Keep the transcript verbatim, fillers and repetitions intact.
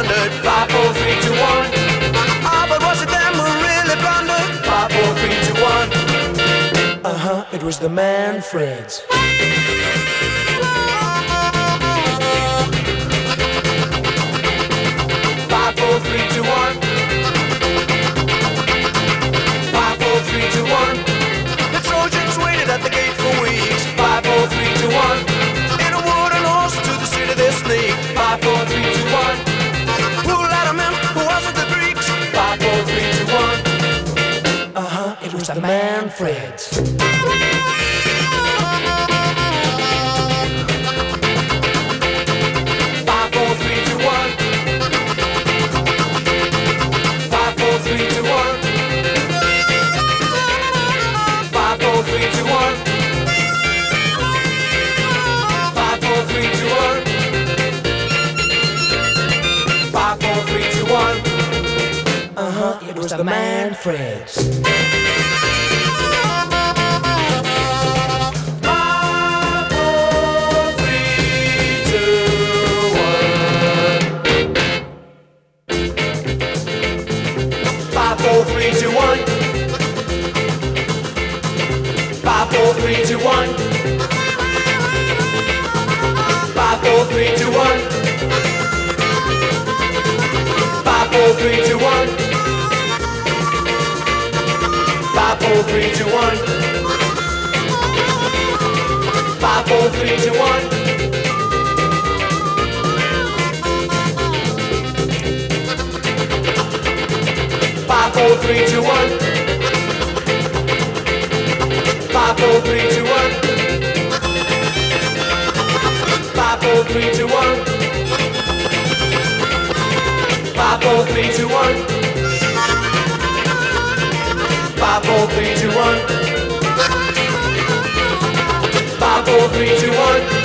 wondered. Five, four, three, two, one. Ah, but was it them who really blundered? Five, four, three, two, one. Uh-huh, it was the Manfreds. Five, four, three, two, one. Five, four, three, two, one. The Trojans waited at the gate for weeks. Five, four, three, two, one. In a wooden horse to the city they sneaked. Five, four, three, two, one. Who let 'em in? Who wasn't the Greeks? Five, four, three, two, one. Uh-huh, it was the Manfreds. Five, four, three, two, one. Five, four, three, two, one. Five, four, three, two, one. Five, four, three, two, one. Five, four, three, two, one. Uh-huh, it was the Manfreds. Five, four, three, two, one. Five, four, three, two, one. Five, four, three, two, one. Five, four, three, two, one. Five, four, three, two, one. Five, four, three, two, one. Five, four, three, two, one. Five, four, three, two, one. Five, four, three, two, one. Five, four, three, two, one. Five, four, three, two, one. Five, four, three, two, one. Five, four, three, two, one.